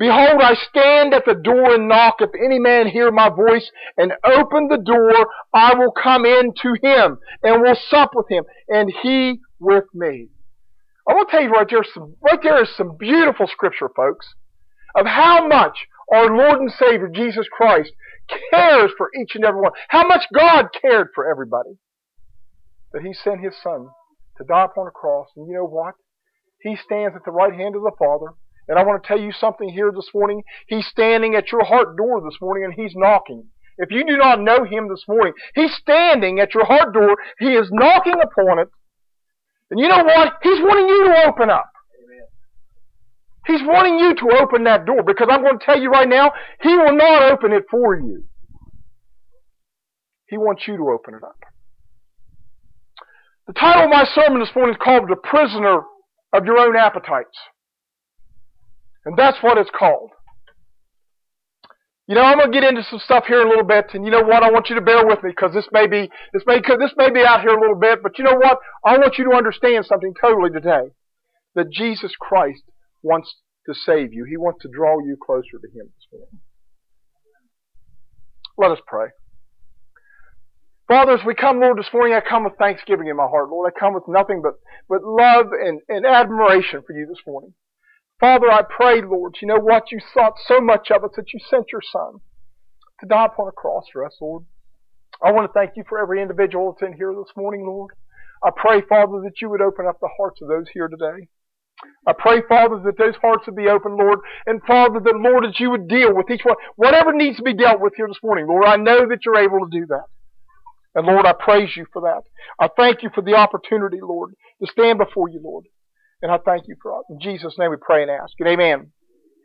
Behold, I stand at the door and knock. If any man hear my voice and open the door, I will come in to him and will sup with him, and he with me. I want to tell you right there is some beautiful scripture, folks, of how much our Lord and Savior, Jesus Christ, cares for each and every one. How much God cared for everybody. That He sent His Son to die upon a cross. And you know what? He stands at the right hand of the Father. And I want to tell you something here this morning. He's standing at your heart door this morning and He's knocking. If you do not know Him this morning, He's standing at your heart door. He is knocking upon it. And you know what? He's wanting you to open up. Amen. He's wanting you to open that door, because I'm going to tell you right now, He will not open it for you. He wants you to open it up. The title of my sermon this morning is called The Prisoner of Your Own Appetites. And that's what it's called. You know, I'm going to get into some stuff here in a little bit, and you know what? I want you to bear with me, because this may be out here a little bit, but you know what? I want you to understand something totally today. That Jesus Christ wants to save you. He wants to draw you closer to Him this morning. Let us pray. Father, as we come, Lord, this morning, I come with thanksgiving in my heart. Lord, I come with nothing but love and admiration for You this morning. Father, I pray, Lord, you know what? You thought so much of us that You sent Your Son to die upon a cross for us, Lord. I want to thank You for every individual that's in here this morning, Lord. I pray, Father, that You would open up the hearts of those here today. I pray, Father, that those hearts would be open, Lord. And Father, that, Lord, that You would deal with each one. Whatever needs to be dealt with here this morning, Lord, I know that You're able to do that. And Lord, I praise You for that. I thank You for the opportunity, Lord, to stand before You, Lord. And I thank You for it. In Jesus' name we pray and ask. And amen.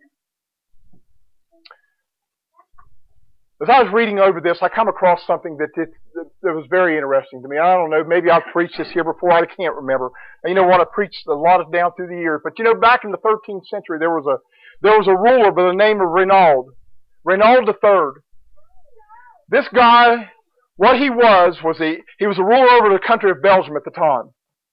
As I was reading over this, I come across something that was very interesting to me. I don't know, maybe I've preached this here before. I can't remember. And you know what? I preached a lot of down through the years. But you know, back in the 13th century, there was a ruler by the name of Renaud III. This guy, what he was he was a ruler over the country of Belgium at the time.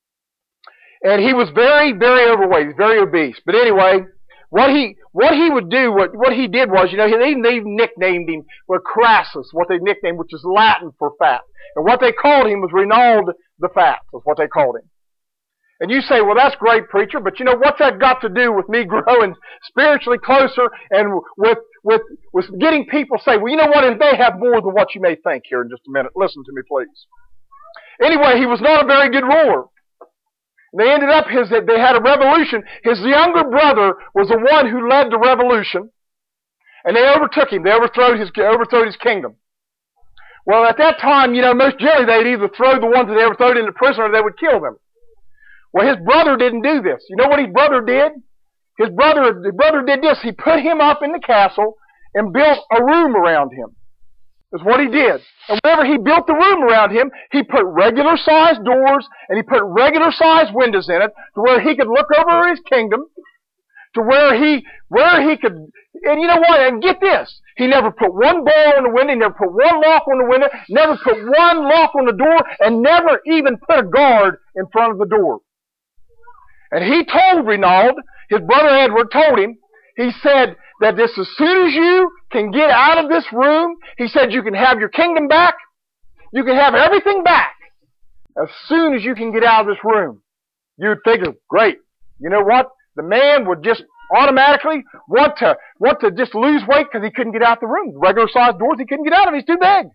And he was very, very overweight, very obese. But anyway, what he would do, what he did was, you know, they nicknamed him Crassus, what they nicknamed, which is Latin for fat. And what they called him was Renaud the Fat, was what they called him. And you say, well, that's great, preacher, but you know, what's that got to do with me growing spiritually closer and with getting people to say, well, you know what, they have more than what you may think here in just a minute. Listen to me, please. Anyway, he was not a very good ruler. They ended up, they had a revolution. His younger brother was the one who led the revolution. And they overtook him. They overthrew his kingdom. Well, at that time, you know, most generally they'd either throw the ones that they overthrew into prison or they would kill them. Well, his brother didn't do this. You know what his brother did? His brother did this. He put him up in the castle and built a room around him. That's what he did. And whenever he built the room around him, he put regular-sized doors and he put regular-sized windows in it to where he could look over his kingdom, to where he could, and you know what, and get this, he never put one bar on the window, he never put one lock on the window, never put one lock on the door, and never even put a guard in front of the door. And he told Renaud, his brother Edward told him, he said that as soon as you can get out of this room, he said you can have your kingdom back, you can have everything back as soon as you can get out of this room. You'd figure, great, you know what? The man would just automatically want to just lose weight because he couldn't get out the room. Regular sized doors he couldn't get out of, he's too big.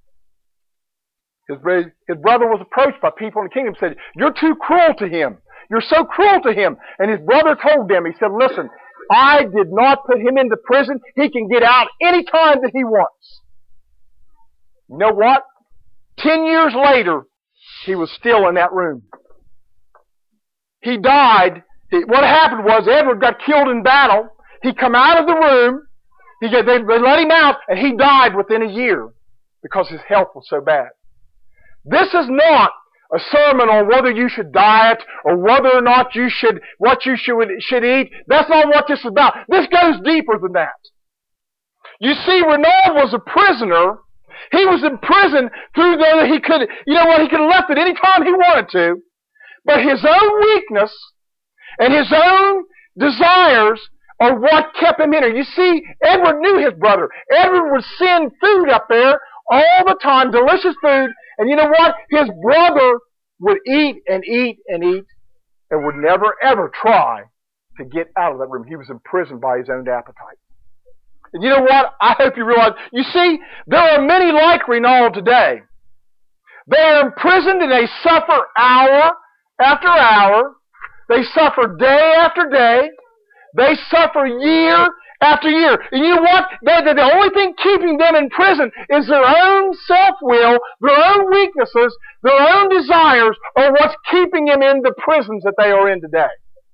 His brother was approached by people in the kingdom and said, you're too cruel to him. You're so cruel to him. And his brother told them, he said, listen, I did not put him into prison. He can get out any time that he wants. You know what? 10 years later, he was still in that room. He died. What happened was Edward got killed in battle. He come out of the room. They let him out, and he died within a year because his health was so bad. This is not a sermon on whether you should diet or whether or not what you should eat. That's not what this is about. This goes deeper than that. You see, Renaud was a prisoner. He was in prison through there. He could have left at any time he wanted to. But his own weakness and his own desires or what kept him in there. You see, Edward knew his brother. Edward would send food up there all the time, delicious food, and you know what? His brother would eat and eat and eat and would never ever try to get out of that room. He was imprisoned by his own appetite. And you know what? I hope you realize, you see, there are many like Renaud today. They are imprisoned and they suffer hour after hour. They suffer day after day. They suffer year after year. And you know what? The only thing keeping them in prison is their own self-will, their own weaknesses, their own desires are what's keeping them in the prisons that they are in today.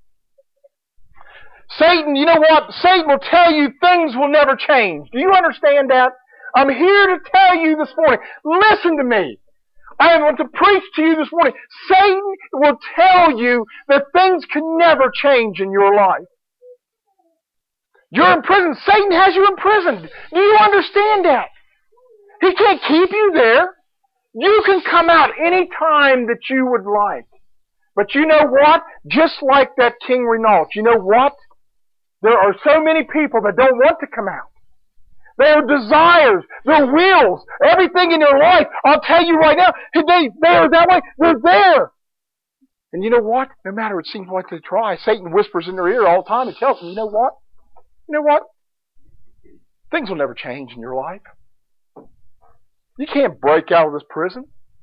Satan, you know what? Satan will tell you things will never change. Do you understand that? I'm here to tell you this morning. Listen to me. I want to preach to you this morning. Satan will tell you that things can never change in your life. You're in prison. Satan has you imprisoned. Do you understand that? He can't keep you there. You can come out any time that you would like. But you know what? Just like that King Renaud, you know what? There are so many people that don't want to come out. Their desires, their wills, everything in their life, I'll tell you right now, they are that way. They're there. And you know what? No matter it seems like they try, Satan whispers in their ear all the time and tells them, you know what? You know what? Things will never change in your life. You can't break out of this prison.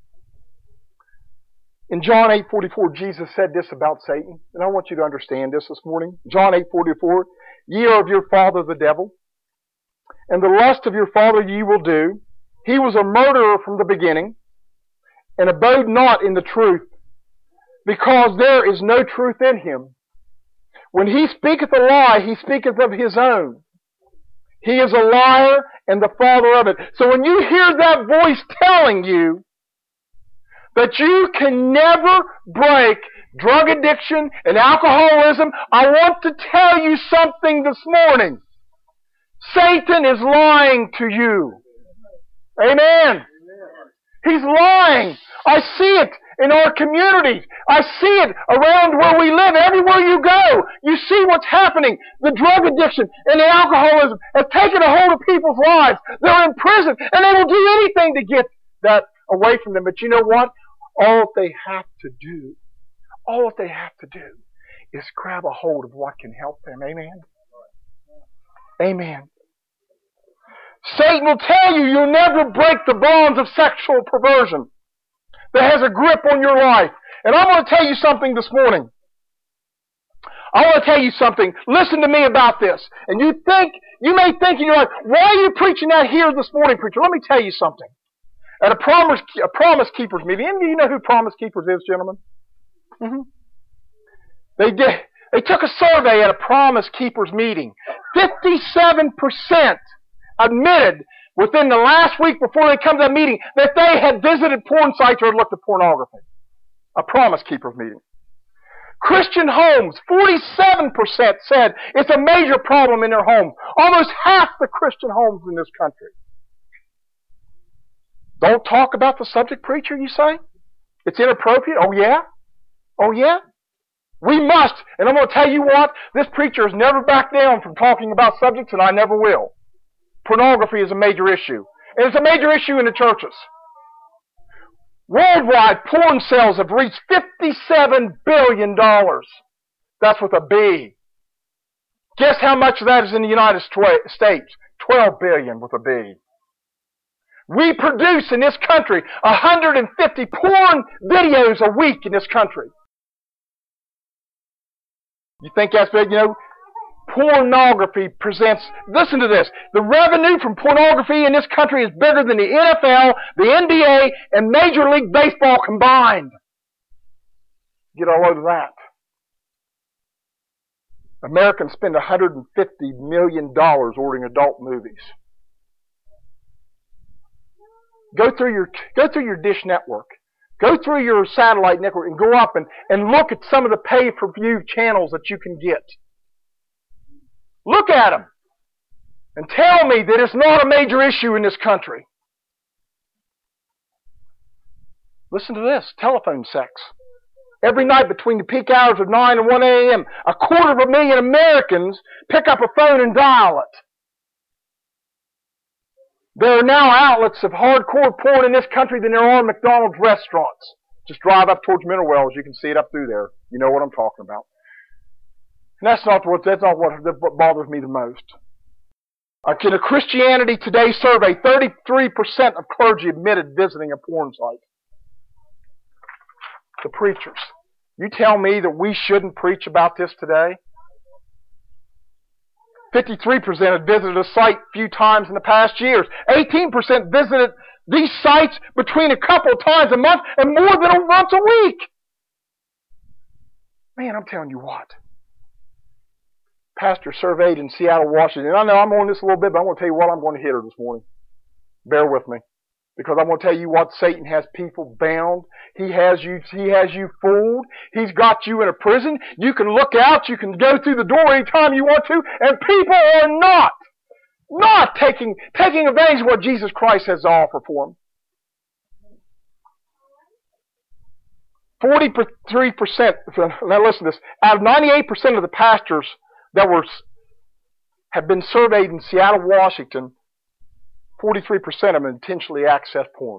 In John 8:44, Jesus said this about Satan, and I want you to understand this morning. John 8:44, ye are of your father the devil, and the lust of your father ye will do. He was a murderer from the beginning, and abode not in the truth, because there is no truth in him. When he speaketh a lie, he speaketh of his own. He is a liar and the father of it. So when you hear that voice telling you that you can never break drug addiction and alcoholism, I want to tell you something this morning. Satan is lying to you. Amen. He's lying. I see it in our communities. I see it around where we live. Everywhere you go, you see what's happening. The drug addiction and the alcoholism has taken a hold of people's lives. They're in prison, and they will do anything to get that away from them. But you know what? All they have to do is grab a hold of what can help them. Amen? Amen. Satan will tell you you'll never break the bonds of sexual perversion that has a grip on your life. And I want to tell you something this morning. I want to tell you something. Listen to me about this. And you may think in your life, why are you preaching that here this morning, preacher? Let me tell you something. At a Promise Keepers meeting. Any of you know who Promise Keepers is, gentlemen? Mm-hmm. They took a survey at a Promise Keepers meeting. 57% admitted within the last week before they come to that meeting that they had visited porn sites or looked at pornography. A Promise Keepers meeting. Christian homes, 47% said it's a major problem in their homes. Almost half the Christian homes in this country. Don't talk about the subject, preacher, you say? It's inappropriate? Oh, yeah? Oh, yeah? We must. And I'm going to tell you what, this preacher has never backed down from talking about subjects, and I never will. Pornography is a major issue. And it's a major issue in the churches. Worldwide, porn sales have reached $57 billion. That's with a B. Guess how much of that is in the United States? $12 billion with a B. We produce in this country 150 porn videos a week in this country. You think that's big? You know, pornography presents, listen to this, the revenue from pornography in this country is bigger than the NFL, the NBA, and Major League Baseball combined. Get all over that. Americans spend $150 million ordering adult movies. Go through your Dish network. Go through your satellite network and go up and look at some of the pay-per-view channels that you can get. Look at them. And tell me that it's not a major issue in this country. Listen to this. Telephone sex. Every night between the peak hours of 9 and 1 a.m., 250,000 Americans pick up a phone and dial it. There are now outlets of hardcore porn in this country than there are McDonald's restaurants. Just drive up towards Mineral Wells, you can see it up through there. You know what I'm talking about. And that's not what bothers me the most. In a Christianity Today survey, 33% of clergy admitted visiting a porn site. The preachers. You tell me that we shouldn't preach about this today? 53% had visited a site a few times in the past years. 18% visited these sites between a couple of times a month and more than once a week. Man, I'm telling you what. Pastor surveyed in Seattle, Washington. And I know I'm on this a little bit, but I'm going to tell you what I'm going to hit her this morning. Bear with me. Because I'm going to tell you what, Satan has people bound. He has you fooled. He's got you in a prison. You can look out. You can go through the door anytime you want to. And people are not taking advantage of what Jesus Christ has to offer for them. 43%, now listen to this, out of 98% of the pastors that have been surveyed in Seattle, Washington, 43% of them intentionally access porn.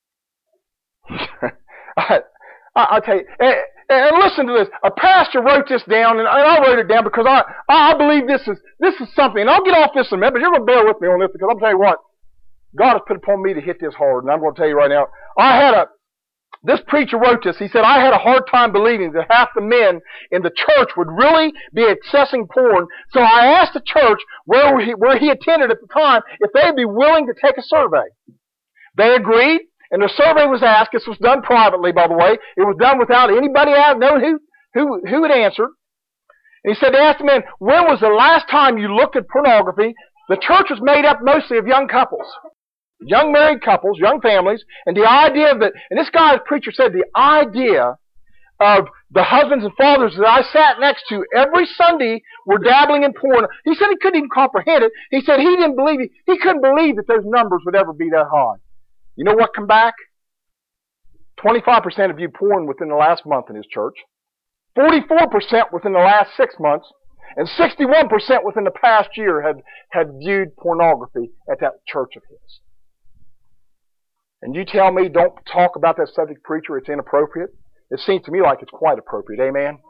I tell you, and listen to this. A pastor wrote this down, and I wrote it down because I believe this is something. And I'll get off this in a minute, but you're going to bear with me on this because I'm telling you what, God has put upon me to hit this hard, and I'm going to tell you right now. This preacher wrote this. He said, I had a hard time believing that half the men in the church would really be accessing porn, so I asked the church where he attended at the time if they'd be willing to take a survey. They agreed, and the survey was asked. This was done privately, by the way. It was done without anybody knowing who had answered. And he said, they asked the men, when was the last time you looked at pornography? The church was made up mostly of young couples. Young married couples, young families, and the idea of that, and this guy's preacher said the idea of the husbands and fathers that I sat next to every Sunday were dabbling in porn. He said he couldn't even comprehend it. He said he couldn't believe that those numbers would ever be that high. You know what come back? 25% have viewed porn within the last month in his church, 44% within the last 6 months, and 61% within the past year had viewed pornography at that church of his. And you tell me don't talk about that subject, preacher, it's inappropriate? It seems to me like it's quite appropriate. Amen?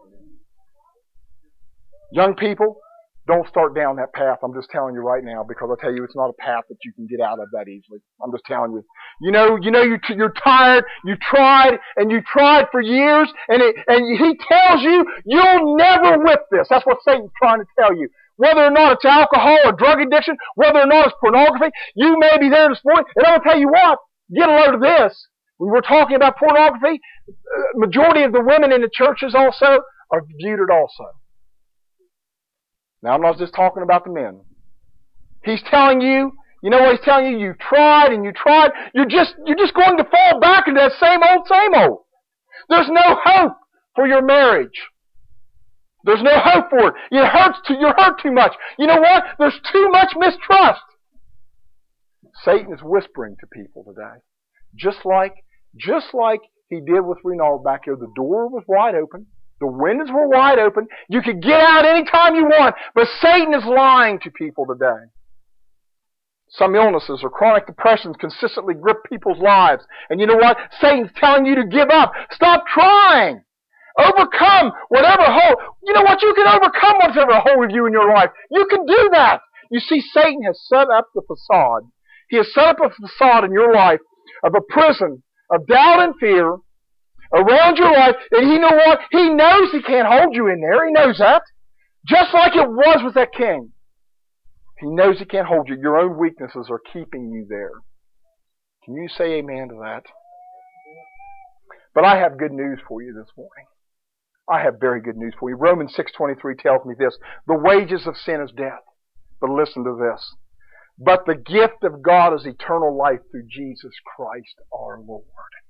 Young people, don't start down that path. I'm just telling you right now because I tell you it's not a path that you can get out of that easily. I'm just telling you. You're tired, you tried for years, and he tells you you'll never whip this. That's what Satan's trying to tell you. Whether or not it's alcohol or drug addiction, whether or not it's pornography, you may be there this morning, and I'm going to tell you what, get a load of this. When we're talking about pornography, majority of the women in the churches also are viewed it also. Now, I'm not just talking about the men. He's telling you, you know what he's telling you? You've tried and you tried. You're just going to fall back into that same old. There's no hope for your marriage. There's no hope for it. You're hurt too much. You know what? There's too much mistrust. Satan is whispering to people today. Just like he did with Renald back here. The door was wide open. The windows were wide open. You could get out anytime you want. But Satan is lying to people today. Some illnesses or chronic depressions consistently grip people's lives. And you know what? Satan's telling you to give up. Stop trying. Overcome whatever hold. You know what? You can overcome whatever hold of you in your life. You can do that. You see, Satan has set up the facade. He has set up a facade in your life of a prison of doubt and fear around your life. And you know what? He knows he can't hold you in there. He knows that. Just like it was with that king. He knows he can't hold you. Your own weaknesses are keeping you there. Can you say amen to that? But I have good news for you this morning. I have very good news for you. Romans 6:23 tells me this. The wages of sin is death. But listen to this. But the gift of God is eternal life through Jesus Christ our Lord.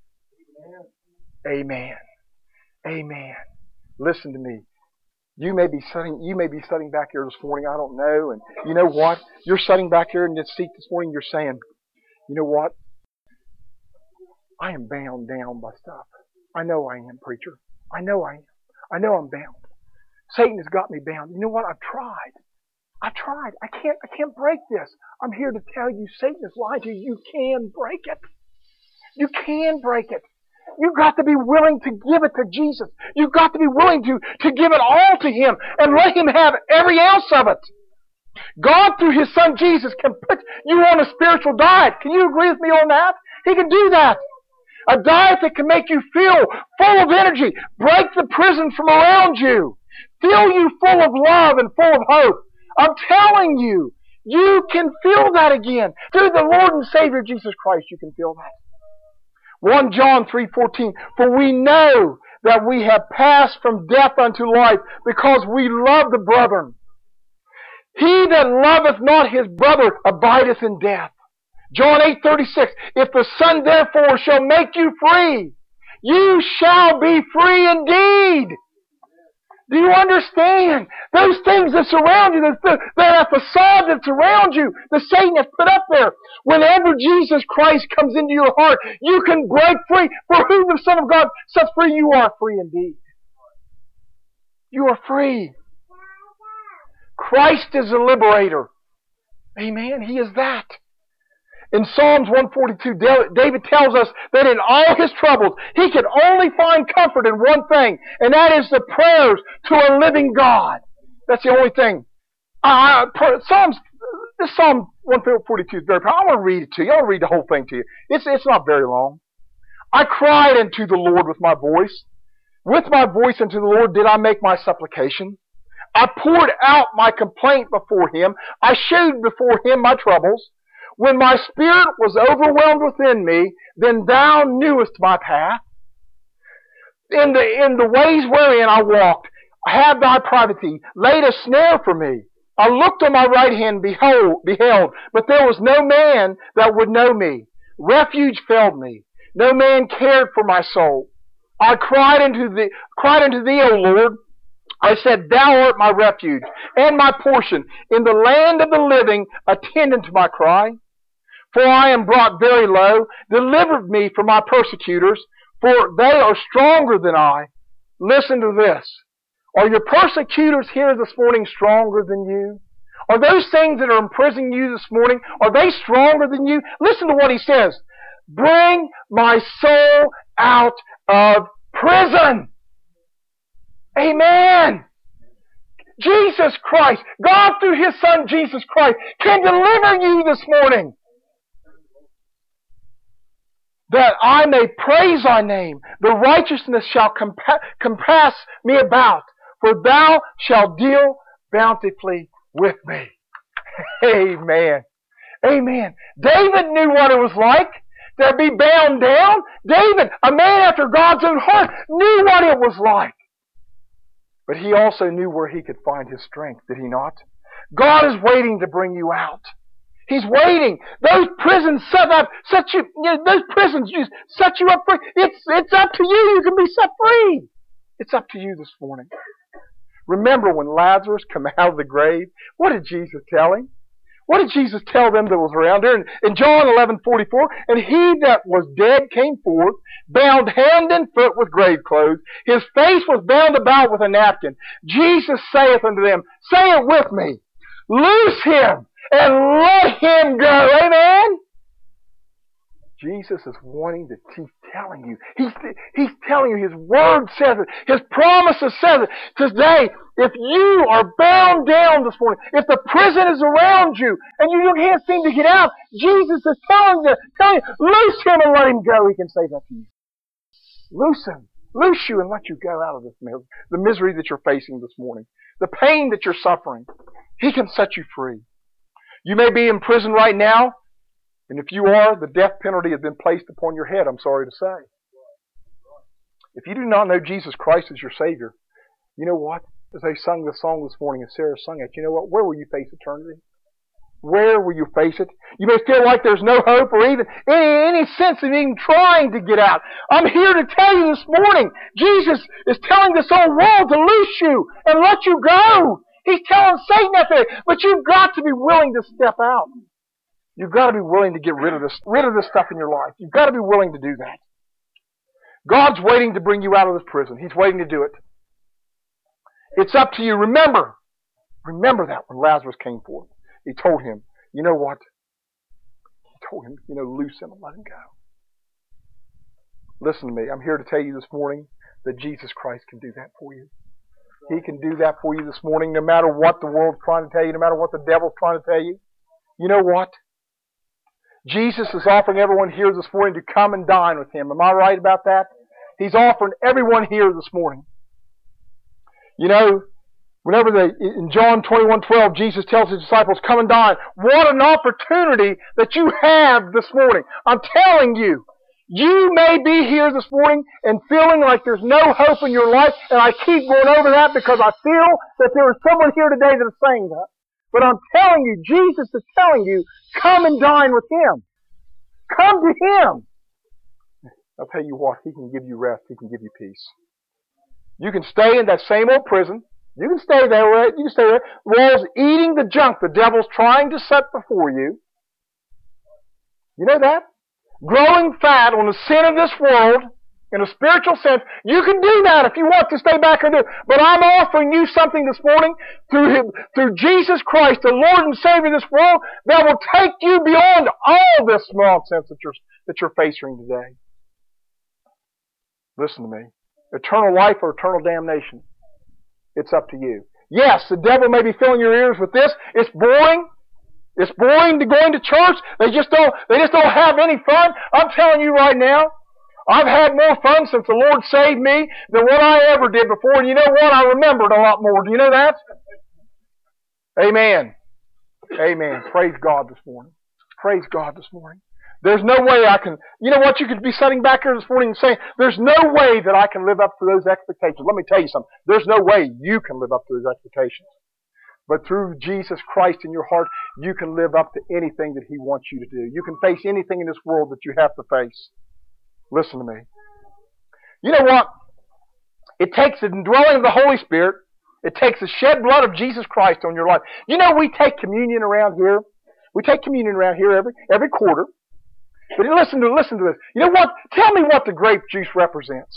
Amen. Amen. Listen to me. You may be sitting back here this morning, I don't know, and you know what? You're sitting back here in this seat this morning, you're saying, you know what? I am bound down by stuff. I know I am, preacher. I know I am. I know I'm bound. Satan has got me bound. You know what? I've tried. I can't break this. I'm here to tell you, Satan is lying to you. You can break it. You can break it. You've got to be willing to give it to Jesus. You've got to be willing to give it all to Him and let Him have every ounce of it. God, through His Son Jesus, can put you on a spiritual diet. Can you agree with me on that? He can do that. A diet that can make you feel full of energy, break the prison from around you, fill you full of love and full of hope. I'm telling you, you can feel that again. Through the Lord and Savior Jesus Christ, you can feel that. 1 John 3:14, for we know that we have passed from death unto life because we love the brethren. He that loveth not his brother abideth in death. John 8:36, if the Son therefore shall make you free, you shall be free indeed. Do you understand? Those things that surround you, that facade that's around you, that Satan has put up there. Whenever Jesus Christ comes into your heart, you can break free. For whom the Son of God sets free, you are free indeed. You are free. Christ is a liberator. Amen. He is that. In Psalms 142, David tells us that in all his troubles, he could only find comfort in one thing, and that is the prayers to a living God. That's the only thing. This Psalm 142 is very powerful. I want to read it to you. I want to read the whole thing to you. It's not very long. I cried unto the Lord with my voice. With my voice unto the Lord did I make my supplication. I poured out my complaint before Him. I showed before Him my troubles. When my spirit was overwhelmed within me, then Thou knewest my path. In the ways wherein I walked, had Thy privacy laid a snare for me. I looked on my right hand, beheld, but there was no man that would know me. Refuge failed me. No man cared for my soul. I cried unto Thee, O Lord. I said, Thou art my refuge and my portion. In the land of the living, attend unto my cry. For I am brought very low. Deliver me from my persecutors, for they are stronger than I. Listen to this. Are your persecutors here this morning stronger than you? Are those things that are imprisoning you this morning, are they stronger than you? Listen to what he says. Bring my soul out of prison. Amen. Jesus Christ, God through His Son Jesus Christ, can deliver you this morning. That I may praise Thy name. The righteousness shall compass me about, for Thou shalt deal bountifully with me. Amen. Amen. David knew what it was like to be bound down. David, a man after God's own heart, knew what it was like. But he also knew where he could find his strength, did he not? God is waiting to bring you out. He's waiting. Those prisons set you up free. It's up to you. You can be set free. It's up to you this morning. Remember when Lazarus came out of the grave? What did Jesus tell him? What did Jesus tell them that was around there? In John 11:44, and he that was dead came forth, bound hand and foot with grave clothes. His face was bound about with a napkin. Jesus saith unto them, say it with me, loose him and let him go. Amen? Jesus is wanting to keep telling you. He's telling you. His Word says it. His promises says it. Today, if you are bound down this morning, if the prison is around you and you can't seem to get out, Jesus is telling you, loose him and let him go. He can say that to you. Loose him. Loose you and let you go out of this the misery that you're facing this morning. The pain that you're suffering. He can set you free. You may be in prison right now. And if you are, the death penalty has been placed upon your head, I'm sorry to say. If you do not know Jesus Christ as your Savior, you know what? As they sung this song this morning, and Sarah sung it, you know what? Where will you face eternity? Where will you face it? You may feel like there's no hope or even any sense of even trying to get out. I'm here to tell you this morning, Jesus is telling this whole world to loose you and let you go. He's telling Satan that there, but you've got to be willing to step out. You've got to be willing to get rid of this stuff in your life. You've got to be willing to do that. God's waiting to bring you out of this prison. He's waiting to do it. It's up to you. Remember that when Lazarus came forth. He told him, you know what? He told him, loose him and let him go. Listen to me. I'm here to tell you this morning that Jesus Christ can do that for you. He can do that for you this morning no matter what the world's trying to tell you, no matter what the devil's trying to tell you. You know what? Jesus is offering everyone here this morning to come and dine with Him. Am I right about that? He's offering everyone here this morning. In John 21:12, Jesus tells His disciples, come and dine. What an opportunity that you have this morning. I'm telling you, you may be here this morning and feeling like there's no hope in your life, and I keep going over that because I feel that there is someone here today that is saying that. But I'm telling you, Jesus is telling you, come and dine with Him. Come to Him. I'll tell you what, He can give you rest. He can give you peace. You can stay in that same old prison. You can stay there. You can stay there. Walls eating the junk the devil's trying to set before you. You know that? Growing fat on the sin of this world, in a spiritual sense. You can do that if you want to stay back and do it. But I'm offering you something this morning through Jesus Christ, the Lord and Savior of this world, that will take you beyond all this nonsense that you're facing today. Listen to me. Eternal life or eternal damnation. It's up to you. Yes, the devil may be filling your ears with this. It's boring. It's boring to going to church. They just don't have any fun. I'm telling you right now, I've had more fun since the Lord saved me than what I ever did before. And you know what? I remembered a lot more. Do you know that? Amen. Amen. Praise God this morning. Praise God this morning. There's no way I can... You know what? You could be sitting back here this morning and saying, there's no way that I can live up to those expectations. Let me tell you something. There's no way you can live up to those expectations. But through Jesus Christ in your heart, you can live up to anything that He wants you to do. You can face anything in this world that you have to face. Listen to me. You know what? It takes the indwelling of the Holy Spirit. It takes the shed blood of Jesus Christ on your life. You know, we take communion around here. We take communion around here every quarter. But listen to this. You know what? Tell me what the grape juice represents.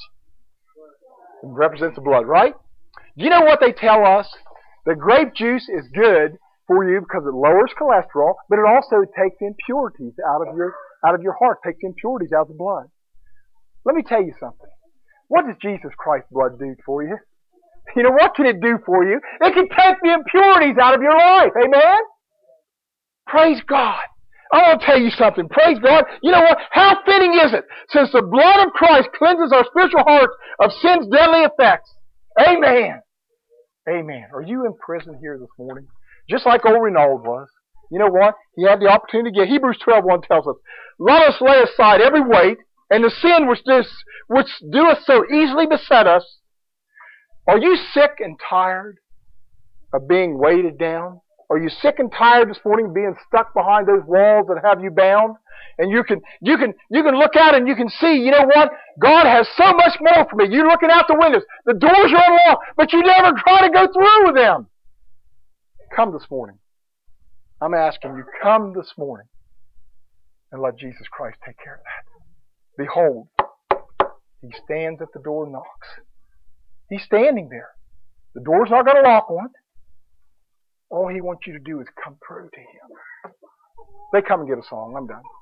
It represents the blood, right? Do you know what they tell us? The grape juice is good for you because it lowers cholesterol, but it also takes impurities out of your heart, takes impurities out of the blood. Let me tell you something. What does Jesus Christ's blood do for you? You know, what can it do for you? It can take the impurities out of your life. Amen? Praise God. I want to tell you something. Praise God. You know what? How fitting is it? Since the blood of Christ cleanses our spiritual hearts of sin's deadly effects. Amen. Amen. Are you in prison here this morning? Just like old Renaud was. You know what? He had the opportunity to get. Hebrews 12:1 tells us, let us lay aside every weight and the sin which doeth so easily beset us. Are you sick and tired of being weighted down? Are you sick and tired this morning of being stuck behind those walls that have you bound? And you can look out and you can see, you know what? God has so much more for me. You're looking out the windows. The doors are unlocked, but you never try to go through with them. Come this morning. I'm asking you, come this morning and let Jesus Christ take care of that. Behold, He stands at the door and knocks. He's standing there. The door's not going to lock on it. All He wants you to do is come through to Him. They come and get a song. I'm done.